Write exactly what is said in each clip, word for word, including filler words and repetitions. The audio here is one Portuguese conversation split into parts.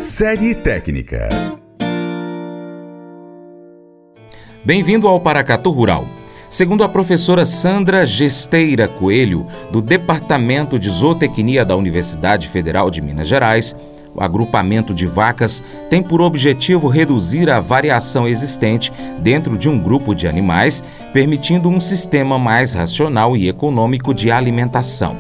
Série Técnica. Bem-vindo ao Paracatu Rural. Segundo a professora Sandra Gesteira Coelho, do Departamento de Zootecnia da Universidade Federal de Minas Gerais, o agrupamento de vacas tem por objetivo reduzir a variação existente dentro de um grupo de animais, permitindo um sistema mais racional e econômico de alimentação.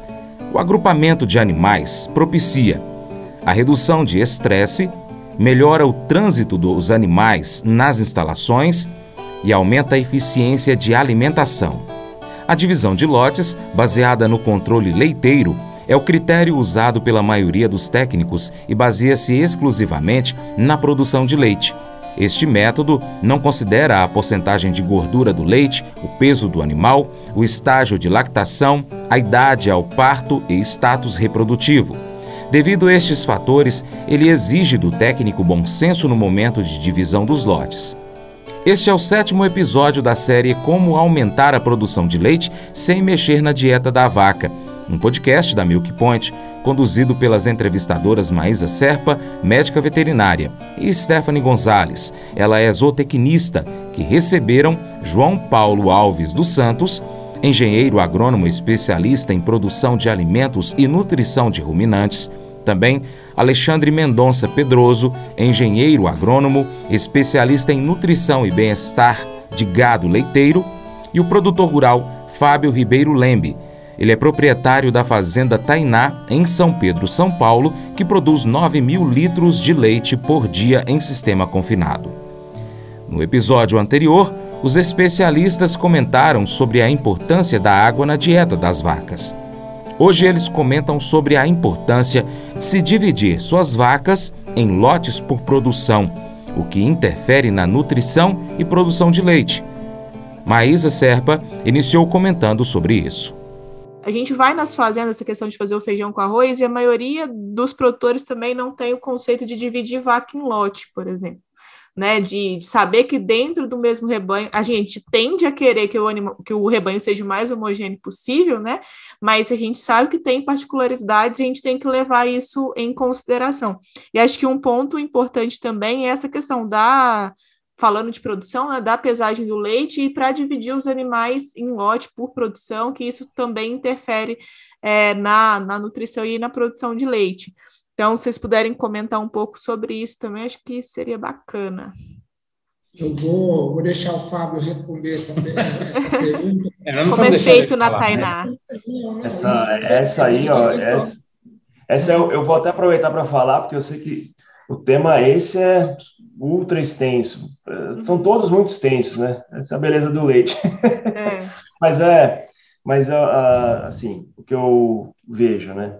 O agrupamento de animais propicia a redução de estresse, melhora o trânsito dos animais nas instalações e aumenta a eficiência de alimentação. A divisão de lotes, baseada no controle leiteiro, é o critério usado pela maioria dos técnicos e baseia-se exclusivamente na produção de leite. Este método não considera a porcentagem de gordura do leite, o peso do animal, o estágio de lactação, a idade ao parto e status reprodutivo. Devido a estes fatores, ele exige do técnico bom senso no momento de divisão dos lotes. Este é o sétimo episódio da série Como Aumentar a Produção de Leite Sem Mexer na Dieta da Vaca, um podcast da Milk Point, conduzido pelas entrevistadoras Maísa Serpa, médica veterinária, e Stephanie Gonzalez, ela é zootecnista, que receberam João Paulo Alves dos Santos, engenheiro agrônomo especialista em produção de alimentos e nutrição de ruminantes, também Alexandre Mendonça Pedroso, engenheiro agrônomo, especialista em nutrição e bem-estar de gado leiteiro, e o produtor rural Fábio Ribeiro Lembe. Ele é proprietário da fazenda Tainá, em São Pedro, São Paulo, que produz nove mil litros de leite por dia em sistema confinado. No episódio anterior, os especialistas comentaram sobre a importância da água na dieta das vacas. Hoje eles comentam sobre a importância de se dividir suas vacas em lotes por produção, o que interfere na nutrição e produção de leite. Maísa Serpa iniciou comentando sobre isso. A gente vai nas fazendas, essa questão de fazer o feijão com arroz, e a maioria dos produtores também não tem o conceito de dividir vaca em lote, por exemplo. Né, de, de saber que dentro do mesmo rebanho, a gente tende a querer que o, anima, que o rebanho seja o mais homogêneo possível, né? Mas a gente sabe que tem particularidades e a gente tem que levar isso em consideração. E acho que um ponto importante também é essa questão da, falando de produção, né, da pesagem do leite e para dividir os animais em lote por produção, que isso também interfere é, na, na nutrição e na produção de leite. Então, se vocês puderem comentar um pouco sobre isso também, acho que seria bacana. Eu vou, vou deixar o Fábio responder essa, essa pergunta. É, Como é feito na falar, Tainá? Né? Essa, essa aí, ó, essa, essa eu, eu vou até aproveitar para falar, porque eu sei que o tema esse é ultra extenso. São todos muito extensos, né? Essa é a beleza do leite. É. Mas é, mas assim, o que eu vejo, né?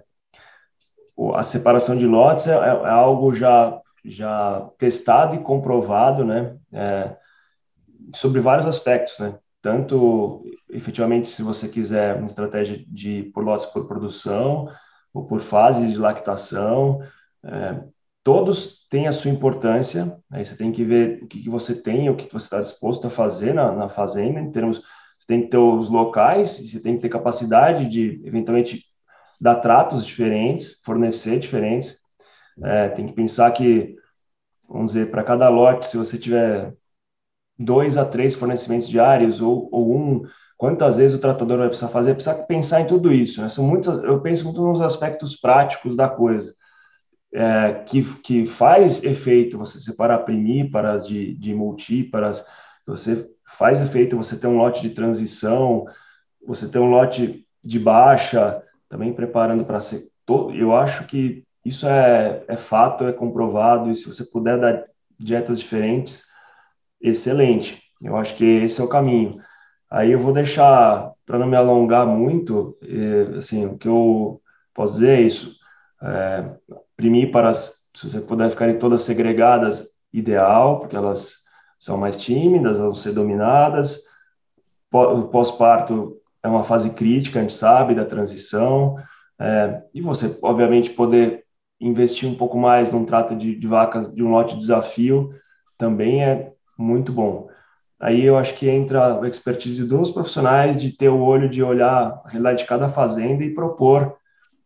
A separação de lotes é, é algo já, já testado e comprovado, né, é, sobre vários aspectos, né, tanto, efetivamente, se você quiser uma estratégia de por lotes por produção, ou por fase de lactação, é, todos têm a sua importância, aí você tem que ver o que, que você tem, o que, que você está disposto a fazer na, na fazenda, em termos, você tem que ter os locais, você tem que ter capacidade de, eventualmente, dar tratos diferentes, fornecer diferentes. É, tem que pensar que, vamos dizer, para cada lote, se você tiver dois a três fornecimentos diários ou, ou um, quantas vezes o tratador vai precisar fazer, precisa pensar em tudo isso. Né? São muitos, eu penso muito nos aspectos práticos da coisa, é, que, que faz efeito você separar primíparas de, de multíparas, você faz efeito você ter um lote de transição, você ter um lote de baixa, também preparando para ser... Eu acho que isso é, é fato, é comprovado, e se você puder dar dietas diferentes, excelente. Eu acho que esse é o caminho. Aí eu vou deixar, para não me alongar muito, assim, o que eu posso dizer é isso. É, primíparas, se você puder ficarem todas segregadas, ideal, porque elas são mais tímidas, vão ser dominadas. O pós-parto é uma fase crítica, a gente sabe, da transição, é, e você, obviamente, poder investir um pouco mais num trato de, de vacas de um lote de desafio também é muito bom. Aí eu acho que entra a expertise dos profissionais de ter o olho de olhar a realidade de cada fazenda e propor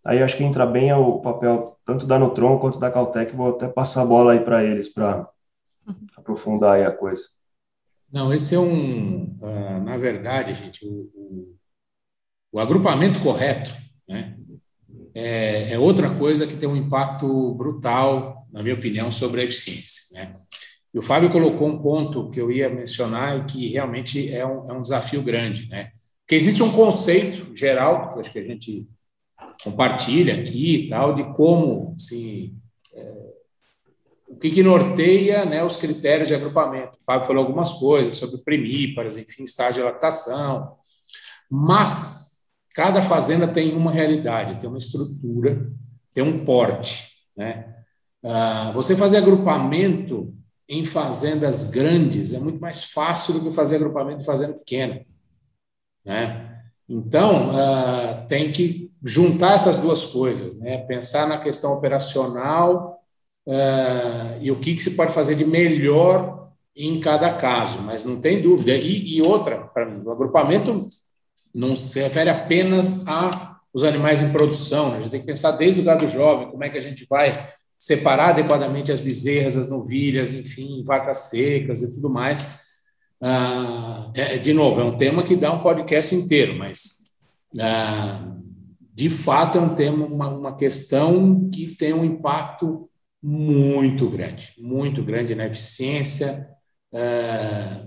aí acho que entra bem o papel tanto da Nutron quanto da Caltech. Vou até passar a bola aí para eles, para aprofundar aí a coisa. Não, esse é um, uh, na verdade, gente, o, o, o agrupamento correto, né, é, é outra coisa que tem um impacto brutal, na minha opinião, sobre a eficiência, né? E o Fábio colocou um ponto que eu ia mencionar e que realmente é um, é um desafio grande, né? Porque existe um conceito geral, que eu acho que a gente compartilha aqui e tal, de como, assim, é, o que, que norteia, né, os critérios de agrupamento. O Fábio falou algumas coisas sobre primíparas, enfim, estágio de lactação, mas cada fazenda tem uma realidade, tem uma estrutura, tem um porte, né? Ah, você fazer agrupamento em fazendas grandes é muito mais fácil do que fazer agrupamento em fazenda pequena, né? Então, uh, tem que juntar essas duas coisas, né? Pensar na questão operacional uh, e o que, que se pode fazer de melhor em cada caso, mas não tem dúvida. E, e outra, para mim, o agrupamento não se refere apenas aos animais em produção, né? A gente tem que pensar desde o gado jovem, como é que a gente vai separar adequadamente as bezerras, as novilhas, enfim, vacas secas e tudo mais. Ah, é, de novo, é um tema que dá um podcast inteiro, mas, ah, de fato, é um tema, uma, uma questão que tem um impacto muito grande, muito grande na eficiência, ah,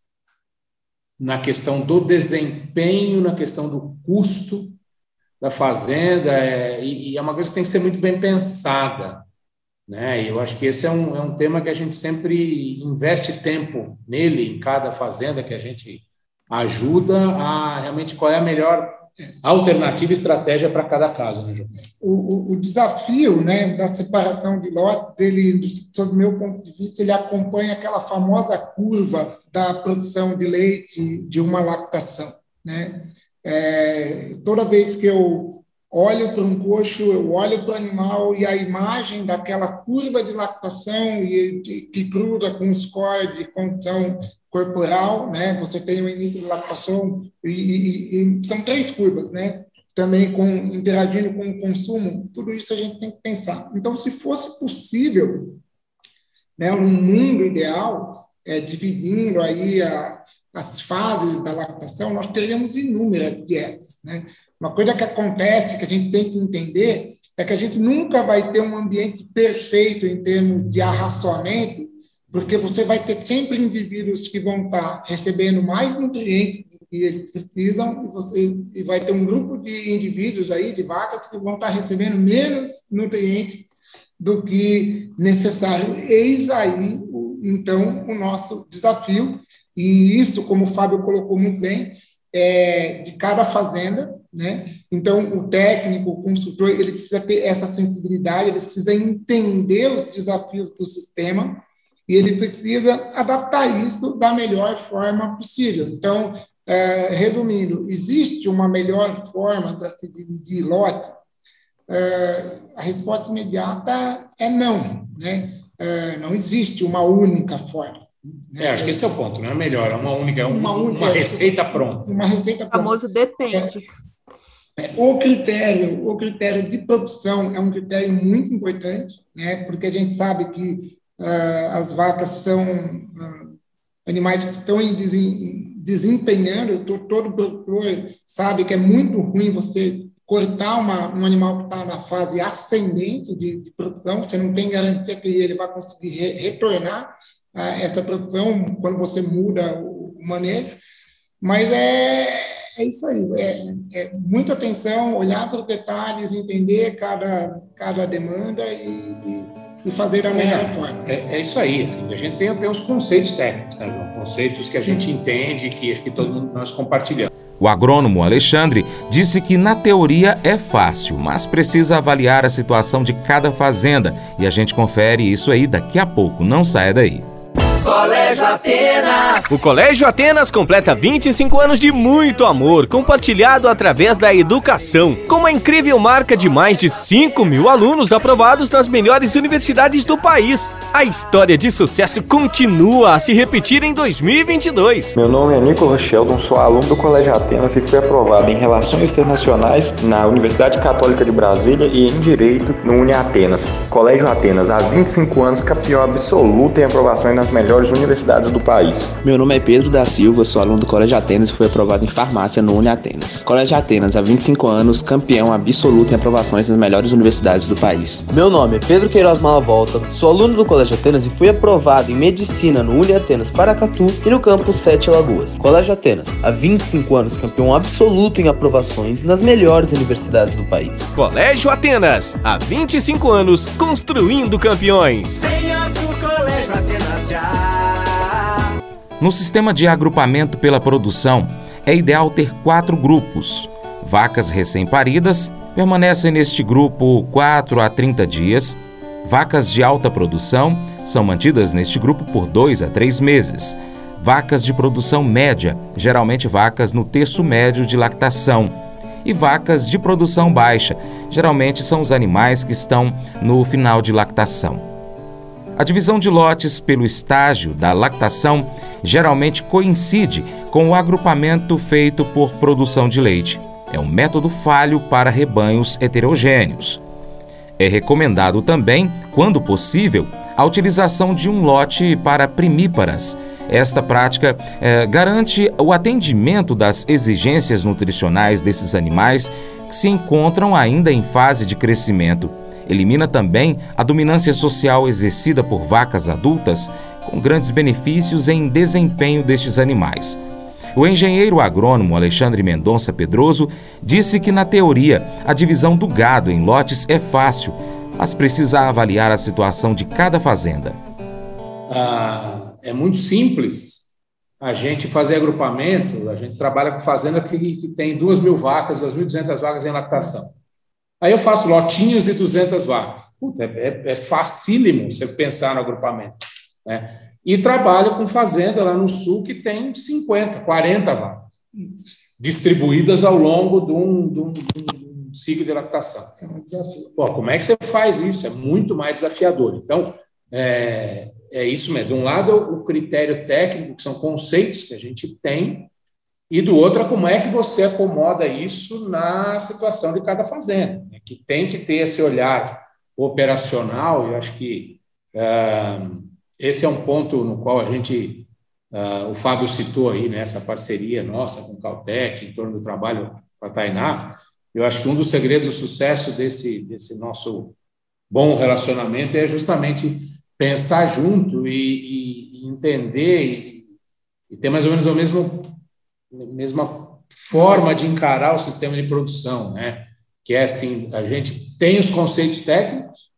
na questão do desempenho, na questão do custo da fazenda, é, e, e é uma coisa que tem que ser muito bem pensada, né? Eu acho que esse é um, é um tema que a gente sempre investe tempo nele, em cada fazenda que a gente ajuda a realmente qual é a melhor alternativa e estratégia para cada caso, né, João? O, o, o desafio, né, da separação de lotes, ele, sob o meu ponto de vista, ele acompanha aquela famosa curva da produção de leite de uma lactação, né? É, toda vez que eu olho para um coxo, eu olho para o animal e a imagem daquela curva de lactação e, de, que cruza com o score de condição corporal, né? Você tem o início de lactação e, e, e são três curvas, né? Também com, interagindo com o consumo, tudo isso a gente tem que pensar. Então, se fosse possível, né, num mundo ideal, é, dividindo aí a, as fases da lactação, nós teríamos inúmeras dietas, né? Uma coisa que acontece, que a gente tem que entender, é que a gente nunca vai ter um ambiente perfeito em termos de arraçoamento, porque você vai ter sempre indivíduos que vão estar recebendo mais nutrientes do que eles precisam, e, você, e vai ter um grupo de indivíduos aí, de vacas, que vão estar recebendo menos nutrientes do que necessário. Eis aí, então, o nosso desafio, e isso, como o Fábio colocou muito bem, é de cada fazenda, né? Então, o técnico, o consultor, ele precisa ter essa sensibilidade, ele precisa entender os desafios do sistema e ele precisa adaptar isso da melhor forma possível. Então, é, resumindo, existe uma melhor forma para se dividir lote? É, a resposta imediata é não, né? É, não existe uma única forma. É, acho que esse é o ponto, não é melhor, é uma única, é um, uma, única, uma receita pronta. Uma receita pronta. O famoso depende. É, o critério, o critério de produção é um critério muito importante, né? Porque a gente sabe que uh, as vacas são uh, animais que estão em desem, desempenhando, todo produtor sabe que é muito ruim você cortar uma, um animal que está na fase ascendente de, de produção, você não tem garantia que ele vai conseguir re, retornar a essa produção quando você muda o, o manejo, mas é, é isso aí, é, é muita atenção, olhar para os detalhes, entender cada, cada demanda e, e, e fazer da melhor é, forma. É, é isso aí, assim, a gente tem, tem os conceitos técnicos, né, João? Conceitos que a gente entende, que acho que todo mundo nós compartilhamos. O agrônomo Alexandre disse que na teoria é fácil, mas precisa avaliar a situação de cada fazenda. E a gente confere isso aí daqui a pouco. Não saia daí. Colégio Colégio Atenas. O Colégio Atenas completa vinte e cinco anos de muito amor, compartilhado através da educação, com uma incrível marca de mais de cinco mil alunos aprovados nas melhores universidades do país. A história de sucesso continua a se repetir em dois mil e vinte e dois. Meu nome é Nicolas Sheldon, sou aluno do Colégio Atenas e fui aprovado em Relações Internacionais na Universidade Católica de Brasília e em Direito no UniAtenas. Colégio Atenas, há vinte e cinco anos, campeão absoluto em aprovações nas melhores universidades do país. Meu nome é Pedro da Silva, sou aluno do Colégio Atenas e fui aprovado em Farmácia no UniAtenas. Colégio Atenas, há vinte e cinco anos, campeão absoluto em aprovações nas melhores universidades do país. Meu nome é Pedro Queiroz Malavolta, sou aluno do Colégio Atenas e fui aprovado em Medicina no UniAtenas Paracatu e no campus Sete Lagoas. Colégio Atenas, há vinte e cinco anos, campeão absoluto em aprovações nas melhores universidades do país. Colégio Atenas, há vinte e cinco anos, construindo campeões. Venha pro Colégio Atenas já. No sistema de agrupamento pela produção, é ideal ter quatro grupos. Vacas recém-paridas permanecem neste grupo quatro a trinta dias. Vacas de alta produção são mantidas neste grupo por dois a três meses. Vacas de produção média, geralmente vacas no terço médio de lactação. E vacas de produção baixa, geralmente são os animais que estão no final de lactação. A divisão de lotes pelo estágio da lactação geralmente coincide com o agrupamento feito por produção de leite. É um método falho para rebanhos heterogêneos. É recomendado também, quando possível, a utilização de um lote para primíparas. Esta prática eh, garante o atendimento das exigências nutricionais desses animais que se encontram ainda em fase de crescimento. Elimina também a dominância social exercida por vacas adultas, com grandes benefícios em desempenho destes animais. O engenheiro agrônomo Alexandre Mendonça Pedroso disse que, na teoria, a divisão do gado em lotes é fácil, mas precisa avaliar a situação de cada fazenda. Ah, é muito simples a gente fazer agrupamento. A gente trabalha com fazenda que, que tem duas mil vacas, duas mil e duzentas vacas em lactação. Aí eu faço lotinhos de duzentas vacas. Puta, é, é facílimo você pensar no agrupamento, né? E trabalho com fazenda lá no sul que tem cinquenta, quarenta vacas distribuídas ao longo de um, de um, de um ciclo de lactação. É um desafio. Pô, como é que você faz isso? É muito mais desafiador. Então, é, é isso mesmo. De um lado é o critério técnico, que são conceitos que a gente tem, e do outro é como é que você acomoda isso na situação de cada fazenda, né? Que tem que ter esse olhar operacional. Eu acho que uh, esse é um ponto no qual a gente, uh, o Fábio citou aí, né, essa parceria nossa com o Caltech, em torno do trabalho com a Tainá. Eu acho que um dos segredos do sucesso desse, desse nosso bom relacionamento é justamente pensar junto e, e, e entender e, e ter mais ou menos a mesma, a mesma forma de encarar o sistema de produção, né? Que é assim, a gente tem os conceitos técnicos,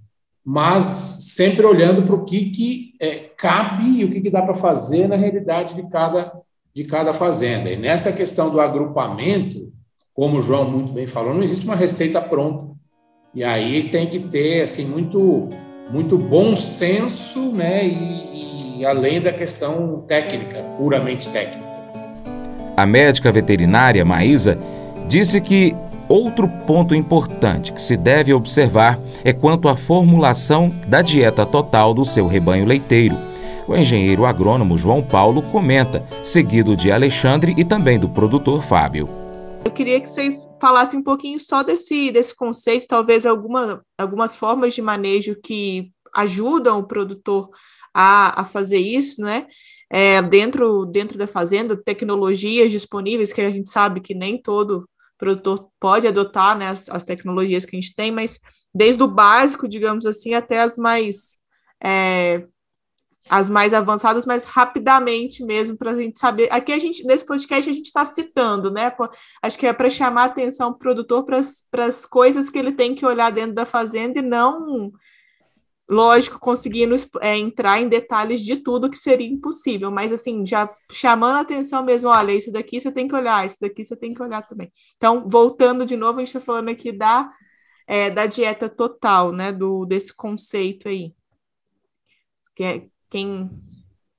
mas sempre olhando para o que, que é, cabe e o que, que dá para fazer na realidade de cada, de cada fazenda. E nessa questão do agrupamento, como o João muito bem falou, não existe uma receita pronta. E aí tem que ter assim, muito, muito bom senso, né? E, e além da questão técnica, puramente técnica. A médica veterinária Maísa disse que outro ponto importante que se deve observar é quanto à formulação da dieta total do seu rebanho leiteiro. O engenheiro agrônomo João Paulo comenta, seguido de Alexandre e também do produtor Fábio. Eu queria que vocês falassem um pouquinho só desse, desse conceito, talvez alguma, algumas formas de manejo que ajudam o produtor a, a fazer isso, né? É, dentro, dentro da fazenda, tecnologias disponíveis, que a gente sabe que nem todo produtor pode adotar, né, as, as tecnologias que a gente tem, mas desde o básico, digamos assim, até as mais, é, as mais avançadas, mas rapidamente mesmo, para a gente saber. Aqui a gente, nesse podcast, a gente está citando, né? Acho que é para chamar a atenção do produtor para as coisas que ele tem que olhar dentro da fazenda e não, lógico, conseguindo é, entrar em detalhes de tudo, que seria impossível, mas assim, já chamando a atenção mesmo, olha, isso daqui você tem que olhar, isso daqui você tem que olhar também. Então, voltando de novo, a gente está falando aqui da, é, da dieta total, né, do, desse conceito aí. Quem...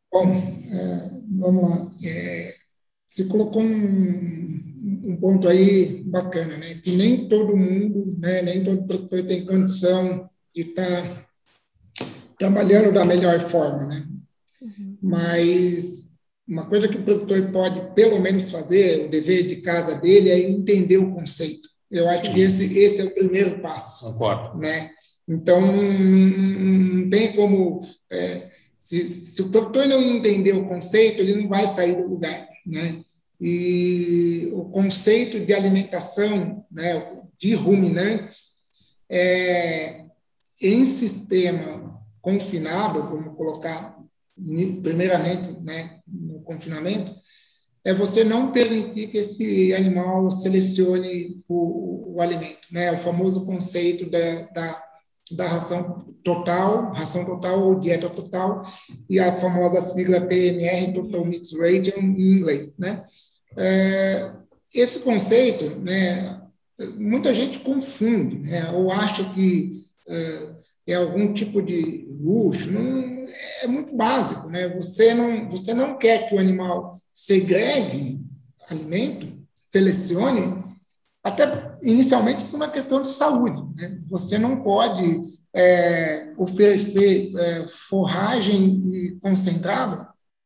Bom, é, vamos lá. É, você colocou um, um ponto aí bacana, né? Que nem todo mundo, né, nem todo produtor tem condição de estar trabalhando da melhor forma, né? Uhum. Mas uma coisa que o produtor pode, pelo menos, fazer, o dever de casa dele, é entender o conceito. Eu acho Sim. que esse, esse é o primeiro passo. Concordo. Né? Então, não, não tem como... É, se, se o produtor não entender o conceito, ele não vai sair do lugar, né? E o conceito de alimentação, né, de ruminantes, é, em sistema confinado, vamos colocar primeiramente, né, no confinamento, é você não permitir que esse animal selecione o, o alimento, né, o famoso conceito da, da, da ração total, ração total ou dieta total, e a famosa sigla T M R, Total Mixed Ration, em inglês, né. É, esse conceito, né, muita gente confunde, né, ou acha que é, é algum tipo de luxo, não, é muito básico, né? Você não, você não quer que o animal segregue alimento, selecione, até inicialmente por uma questão de saúde, né? Você não pode é, oferecer é, forragem concentrada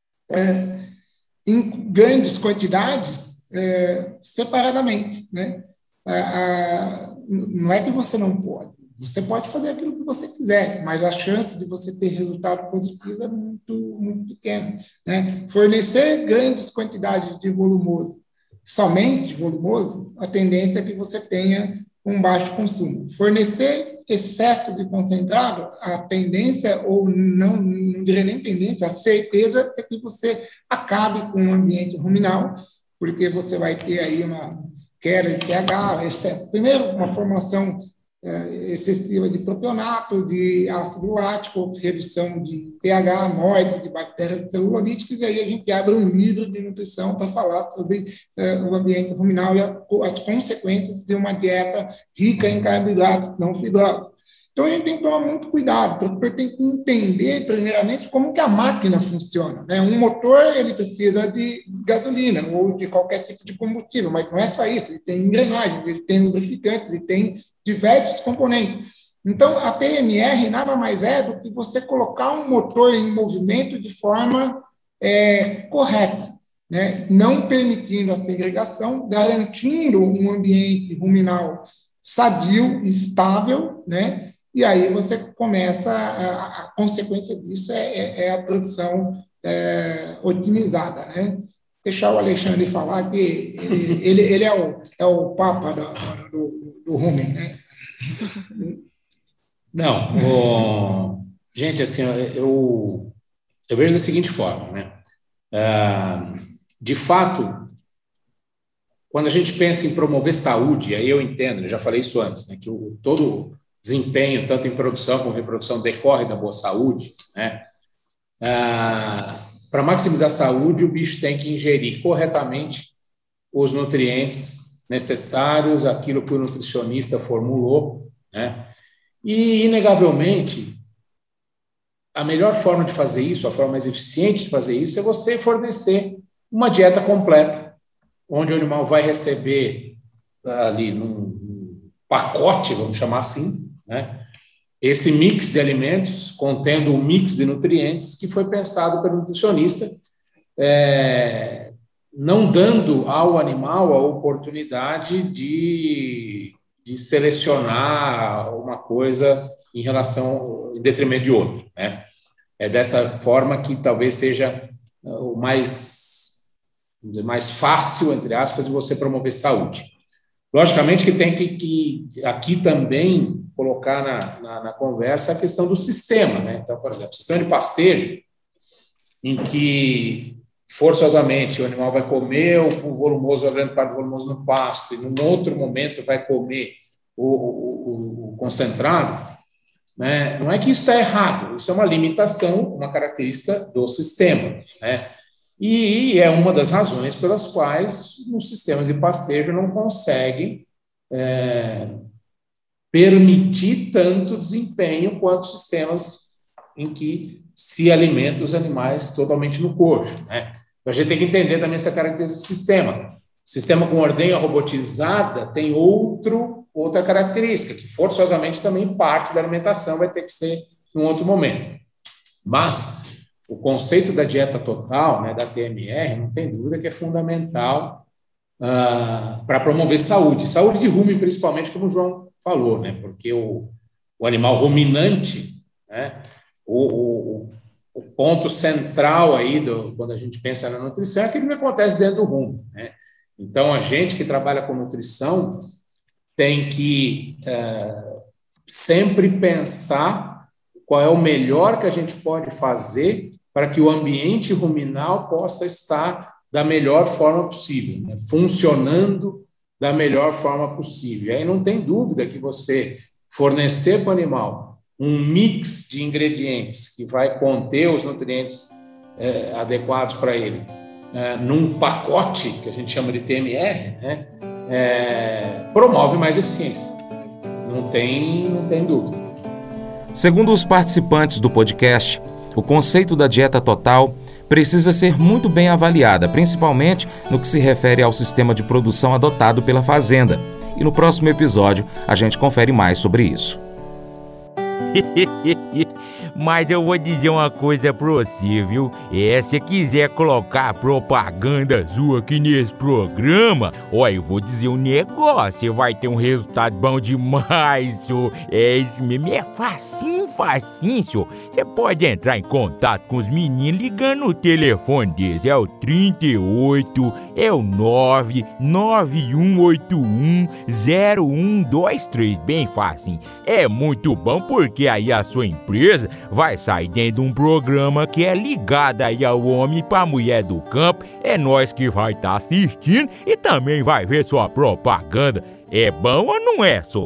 é, em grandes quantidades é, separadamente, né? A, a, não é que você não pode. Você pode fazer aquilo que você quiser, mas a chance de você ter resultado positivo é muito, muito pequena, né? Fornecer grandes quantidades de volumoso, somente volumoso, a tendência é que você tenha um baixo consumo. Fornecer excesso de concentrado, a tendência, ou não, não diria nem tendência, a certeza é que você acabe com o ambiente ruminal, porque você vai ter aí uma queda de pH, excesso, primeiro, uma formação excessiva de propionato, de ácido lático, redução de pH, morte de bactérias celulolíticas, e aí a gente abre um livro de nutrição para falar sobre uh, o ambiente ruminal e a, as consequências de uma dieta rica em carboidratos não fibrosos. Então, a gente tem que tomar muito cuidado, porque tem que entender, primeiramente, como que a máquina funciona, né? Um motor, ele precisa de gasolina ou de qualquer tipo de combustível, mas não é só isso, ele tem engrenagem, ele tem lubrificante, ele tem diversos componentes. Então, a T M R nada mais é do que você colocar um motor em movimento de forma é, correta, né? Não permitindo a segregação, garantindo um ambiente ruminal sadio, estável, né? E aí você começa, a, a consequência disso é, é, é a produção é, otimizada, né? Deixar o Alexandre falar que ele, ele, ele é, o, é o papa do, do, do rumen, né? Não, o, gente, assim, eu, eu vejo da seguinte forma, né? Ah, de fato, quando a gente pensa em promover saúde, aí eu entendo, eu já falei isso antes, né? Que o, todo desempenho, tanto em produção como em reprodução, decorre da boa saúde, né? Ah, para maximizar a saúde, o bicho tem que ingerir corretamente os nutrientes necessários, aquilo que o nutricionista formulou, né? E, inegavelmente, a melhor forma de fazer isso, a forma mais eficiente de fazer isso, é você fornecer uma dieta completa, onde o animal vai receber ali num pacote, vamos chamar assim, né? Esse mix de alimentos, contendo um mix de nutrientes que foi pensado pelo nutricionista, é, não dando ao animal a oportunidade de, de selecionar uma coisa em relação, em detrimento de outra, né? É dessa forma que talvez seja o mais, mais fácil, entre aspas, de você promover saúde. Logicamente que tem que, que aqui também colocar na, na, na conversa a questão do sistema, né? Então, por exemplo, sistema de pastejo, em que forçosamente o animal vai comer o volumoso, a grande parte do volumoso no pasto, e num outro momento vai comer o, o, o concentrado, né? Não é que isso está errado, isso é uma limitação, uma característica do sistema, né? E é uma das razões pelas quais os sistemas de pastejo não conseguem é, permitir tanto desempenho quanto sistemas em que se alimenta os animais totalmente no coxo, né? Então, a gente tem que entender também essa característica do sistema. Sistema com ordenha robotizada tem outro, outra característica, que forçosamente também parte da alimentação vai ter que ser em um outro momento. Mas o conceito da dieta total, né, da T M R, não tem dúvida que é fundamental uh, para promover saúde. Saúde de rumen, principalmente, como o João falou, né, porque o, o animal ruminante, né, o, o, o ponto central aí, do, quando a gente pensa na nutrição, é aquilo que acontece dentro do rumen, né? Então, a gente que trabalha com nutrição tem que uh, sempre pensar qual é o melhor que a gente pode fazer para que o ambiente ruminal possa estar da melhor forma possível, né? Funcionando da melhor forma possível. E aí não tem dúvida que você fornecer para o animal um mix de ingredientes que vai conter os nutrientes eh, adequados para ele, eh, num pacote que a gente chama de T M R, né? eh, promove mais eficiência. Não tem, não tem dúvida. Segundo os participantes do podcast, o conceito da dieta total precisa ser muito bem avaliada, principalmente no que se refere ao sistema de produção adotado pela fazenda. E no próximo episódio a gente confere mais sobre isso. Mas eu vou dizer uma coisa pra você, viu? É, se quiser colocar propaganda sua aqui nesse programa, ó, eu vou dizer um negócio, você vai ter um resultado bom demais, senhor. É isso mesmo, é facinho, facinho, senhor. Você pode entrar em contato com os meninos ligando o telefone deles, é o trinta e oito, é o nove nove um oito um zero um dois três, bem facinho. É muito bom porque aí a sua empresa vai sair dentro de um programa que é ligado aí ao homem para a mulher do campo. É nós que vai estar tá assistindo e também vai ver sua propaganda. É bom ou não é, só?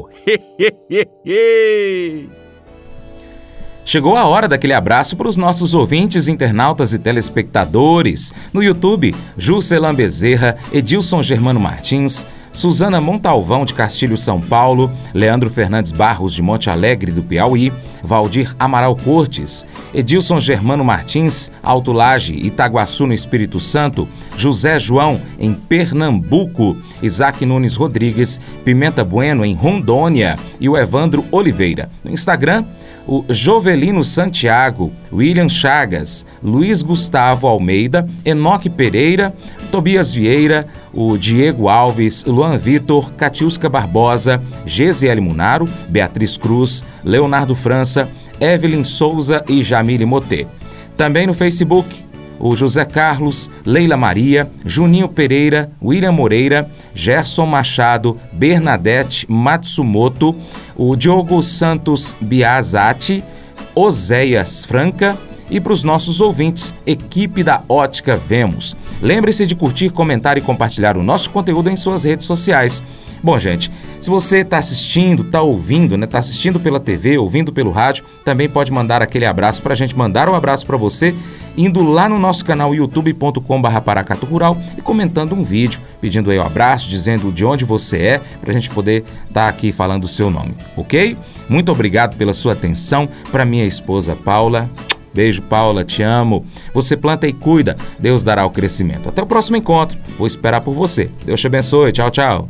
Chegou a hora daquele abraço para os nossos ouvintes, internautas e telespectadores. No YouTube, Juscelan Bezerra, Edilson Germano Martins, Suzana Montalvão de Castilho, São Paulo, Leandro Fernandes Barros de Monte Alegre do Piauí, Valdir Amaral Cortes, Edilson Germano Martins, Alto Laje, Itaguaçu no Espírito Santo, José João em Pernambuco, Isaac Nunes Rodrigues, Pimenta Bueno em Rondônia e o Evandro Oliveira. No Instagram, o Jovelino Santiago, William Chagas, Luiz Gustavo Almeida, Enoque Pereira, Tobias Vieira, o Diego Alves, Luan Vitor, Catiusca Barbosa, Gesiele Munaro, Beatriz Cruz, Leonardo França, Evelyn Souza e Jamile Motê. Também no Facebook, o José Carlos, Leila Maria, Juninho Pereira, William Moreira, Gerson Machado, Bernadette Matsumoto, o Diogo Santos Biazati, Oséias Franca e para os nossos ouvintes, equipe da Ótica Vemos. Lembre-se de curtir, comentar e compartilhar o nosso conteúdo em suas redes sociais. Bom, gente, se você está assistindo, está ouvindo, né, está assistindo pela T V, ouvindo pelo rádio, também pode mandar aquele abraço para a gente, mandar um abraço para você, indo lá no nosso canal youtube ponto com barra Paracatu Rural e comentando um vídeo, pedindo aí um abraço, dizendo de onde você é, para a gente poder estar tá aqui falando o seu nome, ok? Muito obrigado pela sua atenção. Para minha esposa Paula, beijo, Paula, te amo. Você planta e cuida, Deus dará o crescimento. Até o próximo encontro, vou esperar por você. Deus te abençoe, tchau, tchau.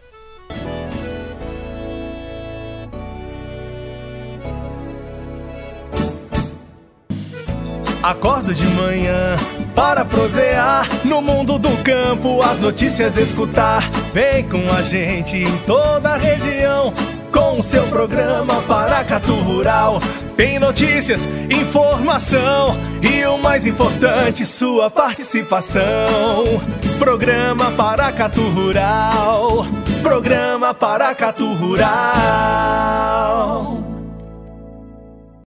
Acordo de manhã para prosear no mundo do campo, as notícias escutar. Vem com a gente em toda a região com o seu programa Paracatu Rural. Tem notícias, informação e o mais importante, sua participação. Programa Paracatu Rural. Programa Paracatu Rural.